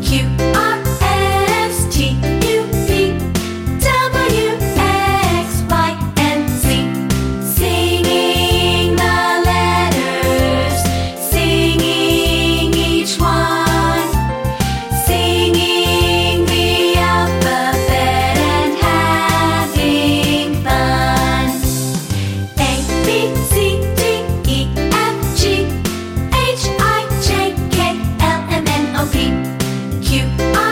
Q, R, S, T, U, V, W, X, Y, and Z. Singing the letters, singing each one, singing the alphabet and having fun. A, B, C, D, E, F, G, H, I, J, K, L, M, N, O, P, Q, R,